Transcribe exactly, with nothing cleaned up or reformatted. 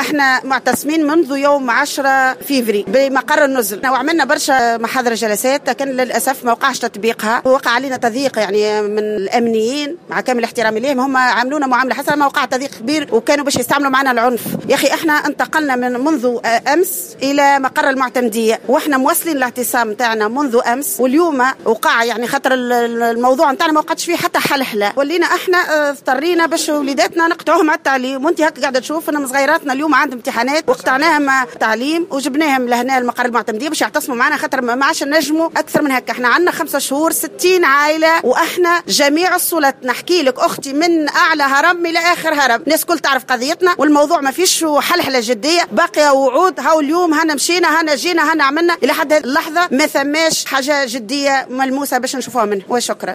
احنا معتصمين منذ يوم عشرة فيفري بمقر النزل، وعملنا برشا محاضرة جلسات، لكن للأسف ما وقعش تطبيقها، ووقع علينا تضييق يعني من الأمنيين مع كامل احترامي ليهم، هم عملونا معاملة حسنة، ما وقع تضييق كبير وكانوا باش يستعملوا معنا العنف. يا أخي احنا انتقلنا من منذ أمس إلى مقر المعتمدية، واحنا موصلين الاعتصام نتاعنا منذ أمس، واليوم وقع يعني خاطر الموضوع نتاعنا ما وقعتش فيه حتى حلحلة، ولينا احنا اضطرينا باش وليداتنا نقطعوهم على التعليم. وانت هكا قاعدة تشوف ان صغيراتنا اليوم عندهم امتحانات وقطعناهم التعليم وجبناهم لهنا المقر المعتمدية باش يعتصموا معنا، خاطر ما عادش نجموا اكثر من هكا. احنا عندنا خمسة شهور ستين عائلة، واحنا جميع السلطات، نحكي لك اختي من اعلى هرم الى اخر هرم، الناس كل تعرف قضيتنا، والموضوع ما فيش حلحلة جدية، باقية وعود. هاو اليوم هنا مشينا، هنا جينا، هنا عملنا، الى حد هذه اللحظة ما ثماش حاجة جدية ملموسة باش نشوفوها منه. وشكرا.